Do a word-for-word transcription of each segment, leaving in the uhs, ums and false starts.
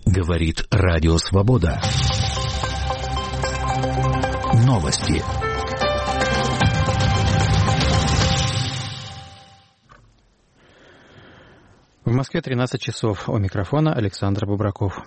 Говорит Радио Свобода. Новости. В Москве тринадцать часов. У микрофона Александр Бубраков.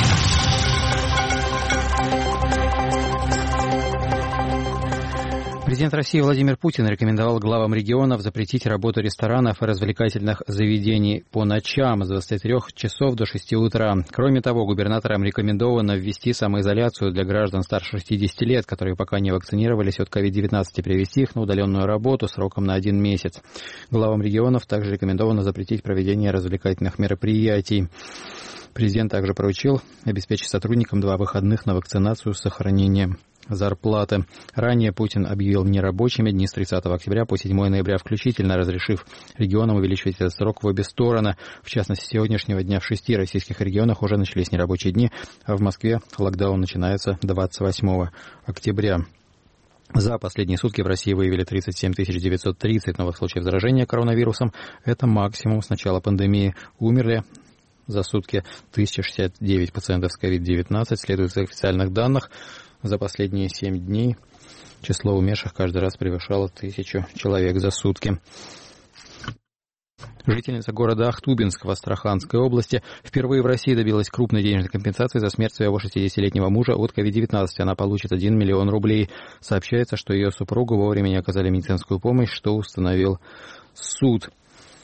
Президент России Владимир Путин рекомендовал главам регионов запретить работу ресторанов и развлекательных заведений по ночам с двадцати трёх часов до шести утра. Кроме того, губернаторам рекомендовано ввести самоизоляцию для граждан старше шестидесяти лет, которые пока не вакцинировались от ковид девятнадцать, и перевести их на удаленную работу сроком на один месяц. Главам регионов также рекомендовано запретить проведение развлекательных мероприятий. Президент также поручил обеспечить сотрудникам два выходных на вакцинацию с сохранением зарплаты. Ранее Путин объявил нерабочими дни с тридцатого октября по седьмого ноября включительно, разрешив регионам увеличивать этот срок в обе стороны. В частности, с сегодняшнего дня в шести российских регионах уже начались нерабочие дни, а в Москве локдаун начинается двадцать восьмого октября. За последние сутки в России выявили тридцать семь тысяч девятьсот тридцать новых случаев заражения коронавирусом. Это максимум с начала пандемии. Умерли за сутки тысяча шестьдесят девять пациентов с ковид девятнадцать. Следует из официальных данных. За последние семь дней число умерших каждый раз превышало тысячу человек за сутки. Жительница города Ахтубинск в Астраханской области впервые в России добилась крупной денежной компенсации за смерть своего шестидесятилетнего мужа от ковид девятнадцать. Она получит один миллион рублей. Сообщается, что ее супругу вовремя не оказали медицинскую помощь, что установил суд.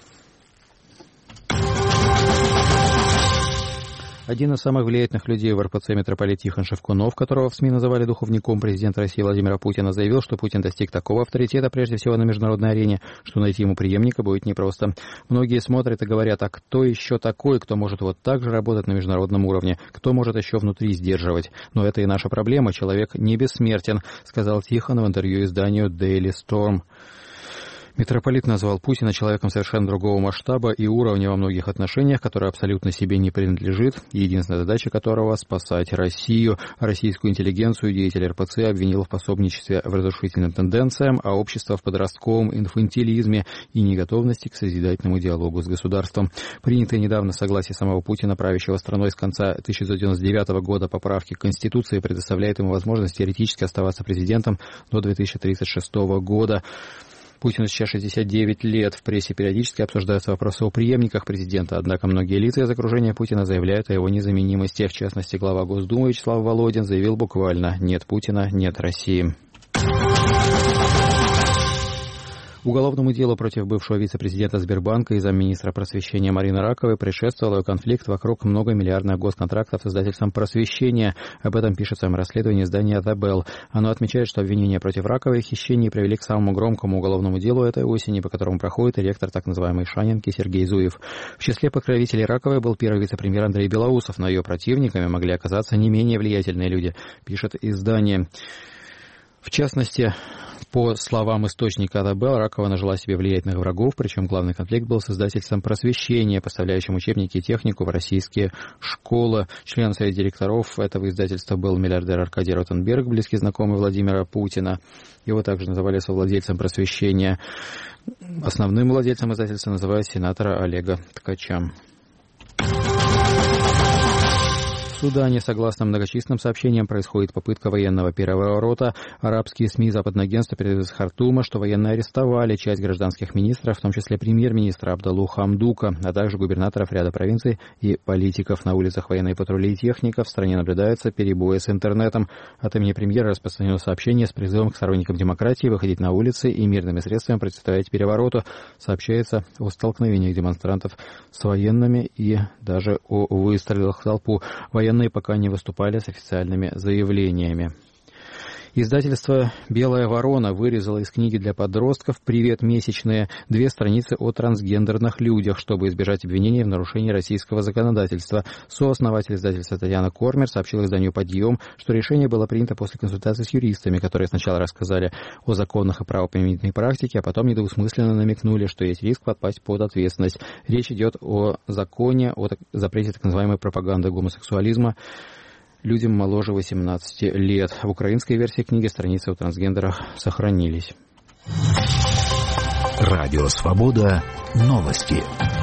Один из самых влиятельных людей в эр пэ цэ митрополит Тихон Шевкунов, которого в СМИ называли духовником президента России Владимира Путина, заявил, что Путин достиг такого авторитета, прежде всего на международной арене, что найти ему преемника будет непросто. Многие смотрят и говорят, а кто еще такой, кто может вот так же работать на международном уровне, кто может еще внутри сдерживать. Но это и наша проблема, человек не бессмертен, сказал Тихон в интервью изданию Daily Storm. Митрополит назвал Путина человеком совершенно другого масштаба и уровня во многих отношениях, который абсолютно себе не принадлежит, единственная задача которого – спасать Россию. Российскую интеллигенцию деятель эр пэ цэ обвинил в пособничестве в разрушительным тенденциям, а общество в подростковом инфантилизме и неготовности к созидательному диалогу с государством. Принятые недавно согласие самого Путина, правящего страной с конца тысяча девятьсот девяносто девятого года, поправки к Конституции предоставляет ему возможность теоретически оставаться президентом до две тысячи тридцать шестого года. Путину сейчас шестьдесят девять лет. В прессе периодически обсуждаются вопросы о преемниках президента, однако многие лица из окружения Путина заявляют о его незаменимости. В частности, глава Госдумы Вячеслав Володин заявил буквально «нет Путина, нет России». Уголовному делу против бывшего вице-президента Сбербанка и замминистра просвещения Марины Раковой предшествовал конфликт вокруг многомиллиардных госконтрактов с издательством «Просвещение». Об этом пишет в своем расследовании издание The Bell. Оно отмечает, что обвинения против Раковой в хищении привели к самому громкому уголовному делу этой осени, по которому проходит ректор так называемой Шанинки Сергей Зуев. В числе покровителей Раковой был первый вице-премьер Андрей Белоусов, но ее противниками могли оказаться не менее влиятельные люди, пишет издание. В частности, по словам источника The Bell, Ракова нажила себе влиятельных врагов, причем главный конфликт был с издательством «Просвещение», поставляющим учебники и технику в российские школы. Членом совета директоров этого издательства был миллиардер Аркадий Ротенберг, близкий знакомый Владимира Путина. Его также называли совладельцем «Просвещения». Основным владельцем издательства называют сенатора Олега Ткача. В Судане, согласно многочисленным сообщениям, происходит попытка военного переворота. Арабские СМИ Западное агентство передают из Хартума, что военные арестовали часть гражданских министров, в том числе премьер-министра Абдаллу Хамдука, а также губернаторов ряда провинций и политиков. На улицах военные патрули и техника. В стране наблюдаются перебои с интернетом. От имени премьера распространено сообщение с призывом к сторонникам демократии выходить на улицы и мирными средствами противостоять перевороту. Сообщается о столкновениях демонстрантов с военными и даже о выстрелах в толпу. Военные пока не выступали с официальными заявлениями. Издательство «Белая ворона» вырезало из книги для подростков «Привет, месячные» две страницы о трансгендерных людях, чтобы избежать обвинений в нарушении российского законодательства. Сооснователь издательства Татьяна Кормер сообщила изданию «Подъем», что решение было принято после консультации с юристами, которые сначала рассказали о законах и правоприменительной практике, а потом недвусмысленно намекнули, что есть риск подпасть под ответственность. Речь идет о законе о запрете так называемой пропаганды гомосексуализма людям моложе восемнадцати лет. В украинской версии книги страницы о трансгендерах сохранились. Радио «Свобода». Новости.